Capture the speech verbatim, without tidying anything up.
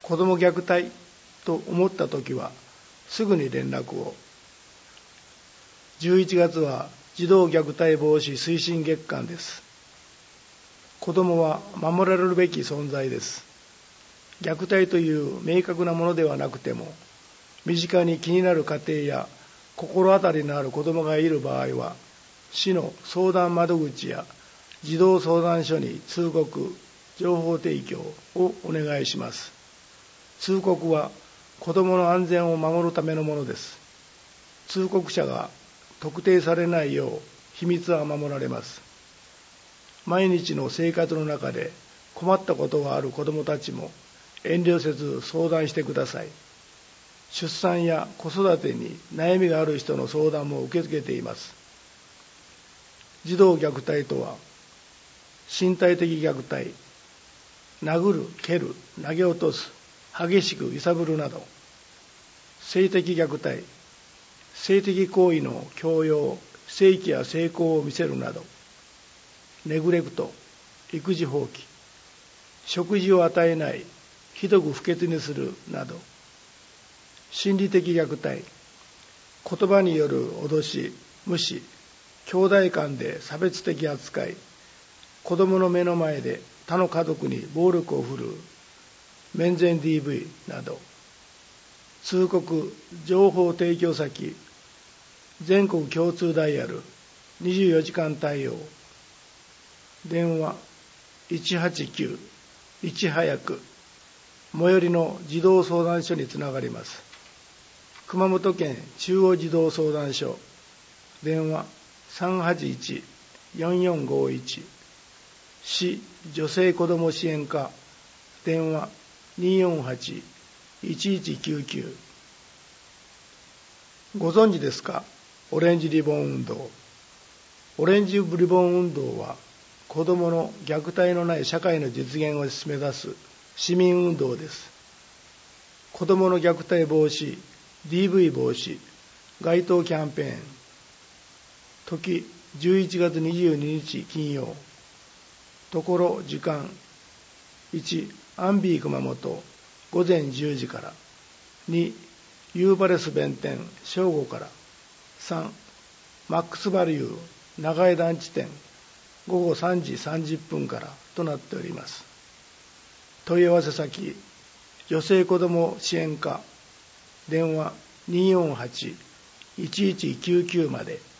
子ども虐待と思ったときはすぐに連絡を。じゅういちがつは児童虐待防止推進月間です。子どもは守られるべき存在です。虐待という明確なものではなくても、身近に気になる家庭や心当たりのある子どもがいる場合は、市の相談窓口や児童相談所に通告、情報提供をお願いします。通告は子どもの安全を守るためのものです。通告者が特定されないよう秘密は守られます。毎日の生活の中で困ったことがある子どもたちも遠慮せず相談してください。出産や子育てに悩みがある人の相談も受け付けています。児童虐待とは、身体的虐待、殴る、蹴る、投げ落とす、激しく揺さぶるなど、性的虐待、性的行為の強要、性器や性交を見せるなど、ネグレクト、育児放棄、食事を与えない、ひどく不潔にするなど、心理的虐待、言葉による脅し、無視、兄弟間で差別的扱い、子どもの目の前で他の家族に暴力を振るう、面前 ディーブイ など、通告、情報提供先、全国共通ダイヤル、にじゅうよじかん対応、電話いちはちきゅう、いち早く、最寄りの児童相談所につながります。熊本県中央児童相談所、電話さんはちいち、よんよんごいち、市女性子ども支援課、電話によんはち、いちいちきゅうきゅう。ご存知ですか？オレンジリボン運動。オレンジリボン運動は、子どもの虐待のない社会の実現を目指す市民運動です。子どもの虐待防止、ディーブイ 防止、街頭キャンペーン。時、じゅういちがつにじゅうににち金曜。ところ、時間。いち、アンビー熊本、ごぜんじゅうじから。に、ユーバレス弁天、正午から。さん、マックスバリュー、長江団地店、ごごさんじさんじゅっぷんからとなっております。問い合わせ先、女性子ども支援課、電話によんはち、いちいちきゅうきゅうまで。